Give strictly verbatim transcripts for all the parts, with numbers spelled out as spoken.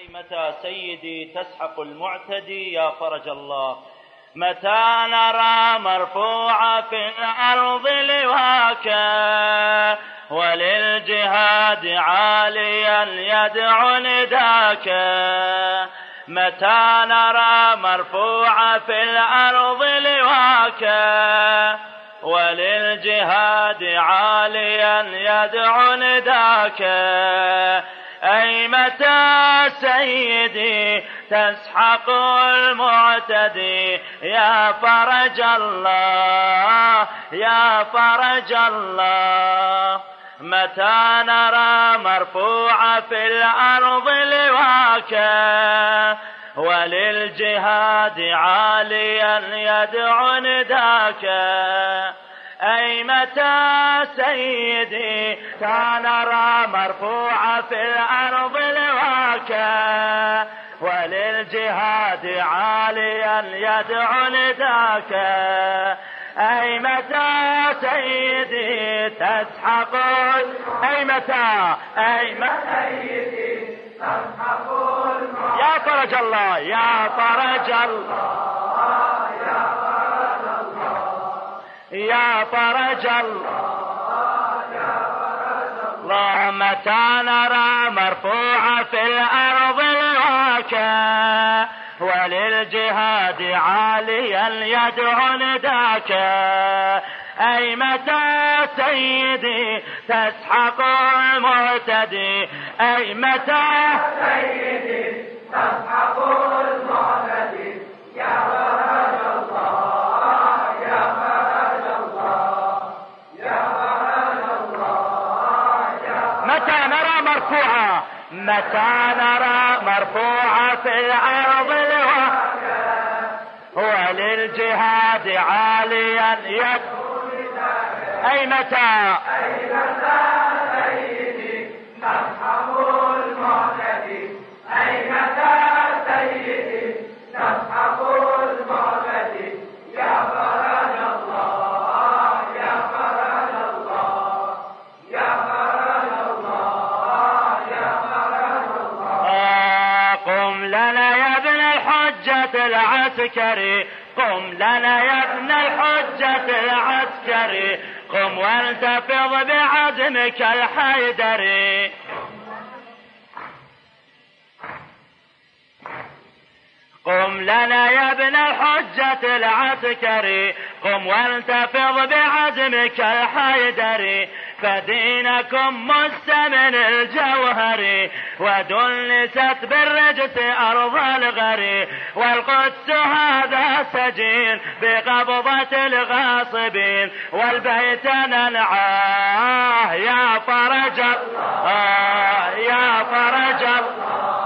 متى سيدي تسحق المعتدي يا فرج الله؟ متى نرى مرفوعا في الأرض لواكا وللجهاد عاليا يدعو نداكا؟ متى نرى مرفوعا في الأرض لواكا وللجهاد عاليا يدعو نداكا؟ أي متى سيدي تسحق المعتدي يا فرج الله يا فرج الله؟ متى نرى مرفوعا في الأرض لواكا وللجهاد عاليا يدعو نداكا؟ أي متى سيدي نرى مرفوعا في الأرض لواكا وللجهاد عاليا يدعو نداكا؟ أي متى سيدي تسحق أي متى أي متى سيدي تسحق يا فرج الله يا فرج الله يا فرج الله الله؟ متى نرى مرفوعا في الأرض لواكا وللجهاد عاليا يدعو نداكا؟ أي متى سيدي تسحق المعتدي؟ أي متى سيدي تسحق المعتدي يا فرج الله يا فرج الله يا فرج الله يا متى نرى مرفوعا متى نرى مرفوعا في الأرض لواكا وللجهاد عاليا يدعو أي متى أي متى سيدي تسحق المعتدي؟ أي متى سيدي تسحق المعتدي يا فرج الله يا فرج الله يا فرج الله يا فرج الله؟ قم لنا يا ابن الحجة العسكري قم لنا يا ابن الحجة العسكري قم والتفظ بعزمك الحيدري قم لنا يا ابن الحجة العسكري قم والتفظ بعزمك الحيدري فدينكم مستمن الجوهري ودلست بالرجس أرض الغري والقدس هذا سجين بقبضة الغاصبين والبيت ننعاه يا فرج الله يا فرج الله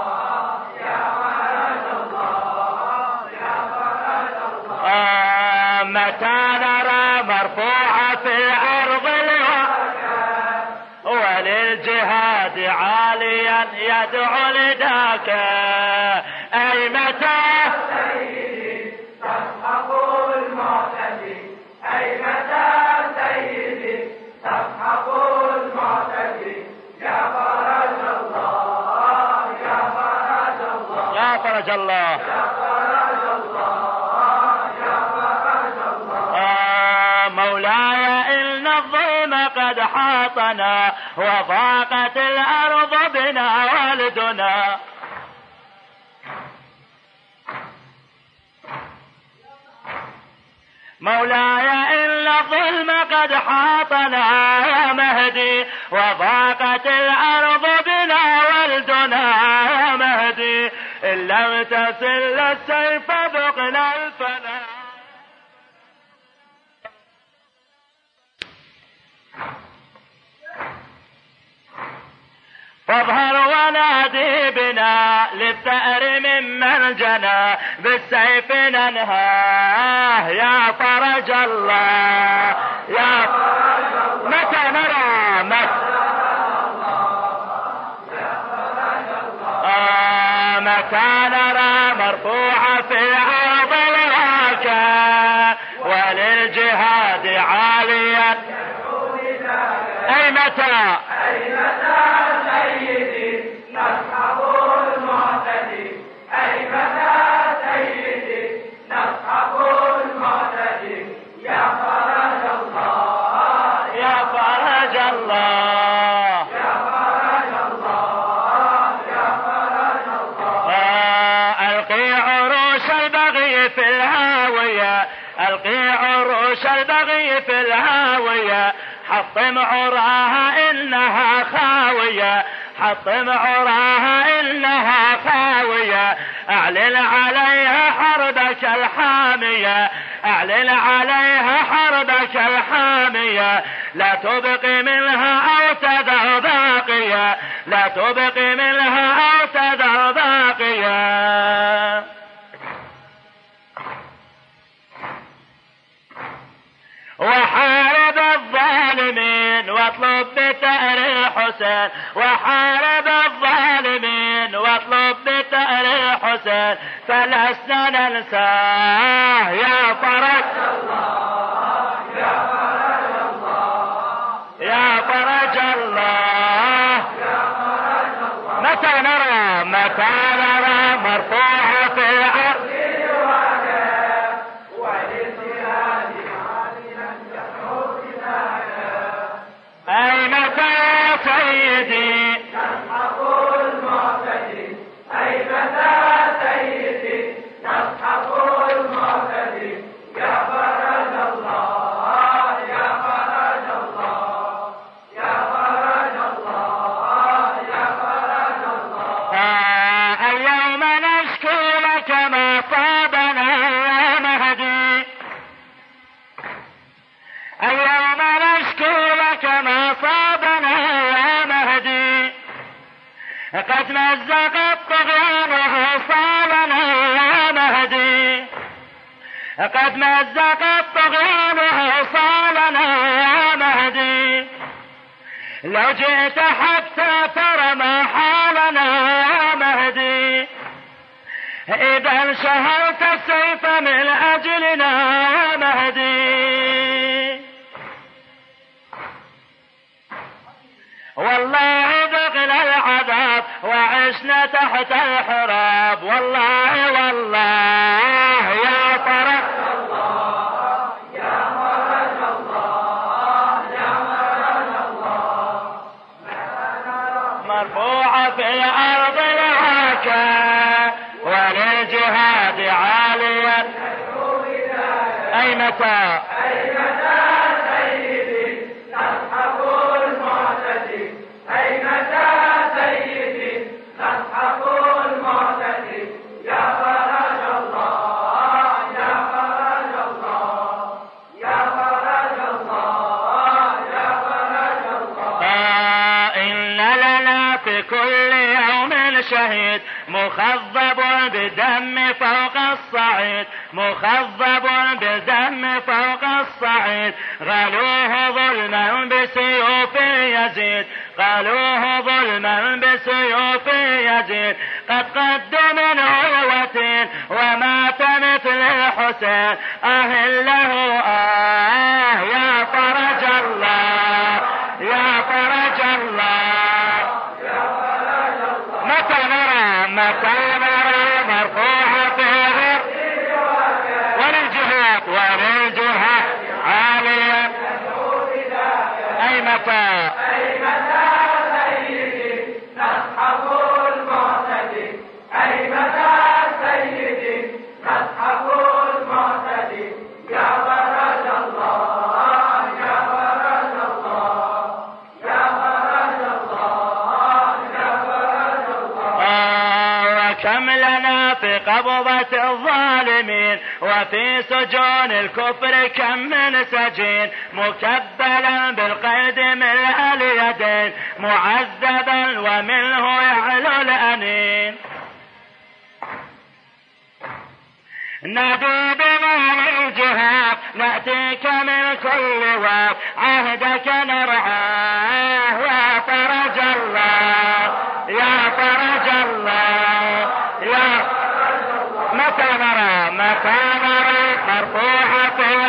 متى نرى مرفوعا في الأرض لواكا وللجهاد عاليا يدعو نداكا؟ أي متى سيدي تسحق المعتدي؟ أي متى سيدي تسحق المعتدي يا فرج الله يا فرج الله يا فرج الله يا فرج الله مولاي إن الظلم قد حاطنا وضاقت الأرض بنا والدنا مولاي إن الظلم قد حاطنا يا مهدي وضاقت الأرض بنا والدنا يا مهدي إن لم تسل السيف ذقنا الفنا فاظهر ونادي بنا للثأر ممن جنى بالسيف ننهاه يا فرج الله يا فرج الله متى نرى متى آه متى نرى مرفوعا في الأرض لواكا وللجهاد عاليا أي متى أي متى سيدي نسحب المعتدي البغي في الهاوية، ألقي عروش البغي في الهاوية، حطم عراها إنها خاوية، حطم عراها إنها خاوية، أعلن عليها حربك الحامية، أعلن عليها حربك الحامية، لا تبقي منها أو تذر باقية، لا تبقي منها أو تذر باقية. وحارب الظالمين واطلب بثأر الحسين، وحارب الظالمين واطلب بثأر الحسين، فلسنا ننساه يا فرج الله، يا فرج الله، يا فرج الله، يا فرج الله. متى نرى متى نرى مرفوعة في الأرض أي متى يا سيدي نصحب المعتدي، أي متى يا سيدي نصحب المعتدي، يا فرج الله، يا فرج الله، يا فرج الله، يا فرج الله. آه اليوم نشكو لك ما صابنا يا مهدي، اليوم نشكو لك ما صابنا يا مهدي، قد مزق الطغيان حصالنا يا مهدي، قد مزق الطغيان حصالنا يا مهدي، لو جئت حتى ترى ما حالنا يا مهدي، إذا انشهرت السيف من أجلنا يا مهدي. والله ذقنا العذاب وعشنا تحت الحراب، والله والله يا فرج الله، يا فرج الله، يا فرج الله. مرفوعة في الأرض العاكة وللجهاد عاليا، أي متى أي متى سيدي نصحب المعتدي، أي متى سيدي نصحب المعتدي، يا فرج الله، يا فرج الله، يا فرج الله، يا فرج الله. آه إن لنا في كل يوم شهيد مخضب بدم فوق الصعيد، مخضب بالدم فوق الصعيد، غلوه ظلما بسيوف يزيد، قالوه ظلما بسيوف يزيد، قد قد من علوة ومات مثل الحسين، آه له آه يا فرج الله، يا فرج الله، يا فرج الله. متى نرى متى نرى مرفوعة في الأرض وللجهاد وللجهاد عاليا، أي متى أي متى سيدي نصحب المعتدي، أي متى سيدي نصحب المعتدي، يا فرج الله، يا فرج الله، يا فرج الله، يا فرج الله. آه وكم لنا في قبضة الظالمين وفي سجون الكفر كم من سجين، مكبلا بالقيد من اليدين، معذبا ومنه يعلو الأنين. نبي بما الجهاد نأتيك من كل واد، عهدك نرعاه يا فرج الله، يا فرج الله، يا متى نرى متى نرى مرفوعة